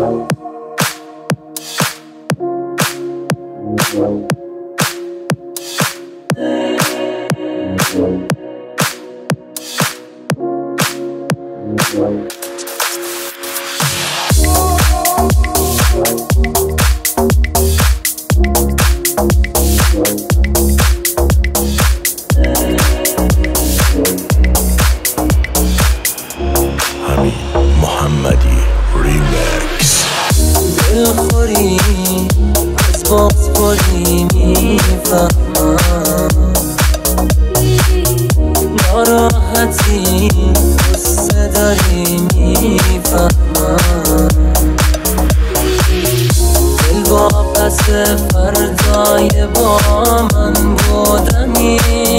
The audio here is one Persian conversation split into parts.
محمدی ریمکس. دلخوری از بازخوری میفهمم، ناراحتی قصه داری میفهمم، دل با پس فردای با من بودنی،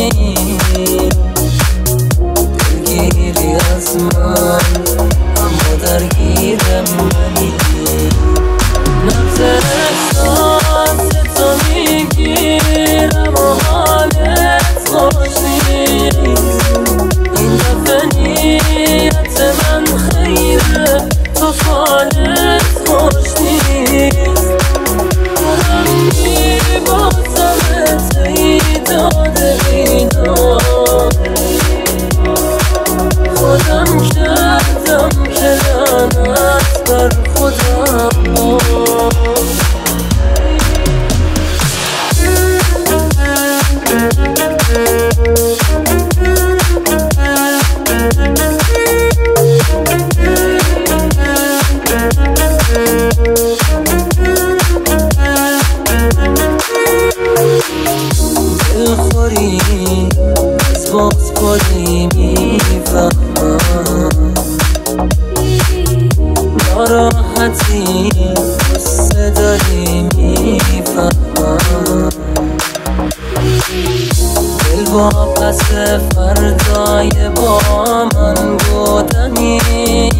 دلگیری از من اما درگیر منی، نبض احساس تو میگیرم و حالت خوش نیست، این دفعه نیت من خیره تو فالت خوش نیست، دارم میبازمت ای داده بیدار، خودم کردم که لعنت بر خودم دلخوری از بازخوری میفهمم، ناراحتی قصه داری میفهمم، دل با پس فردای با من بودنی،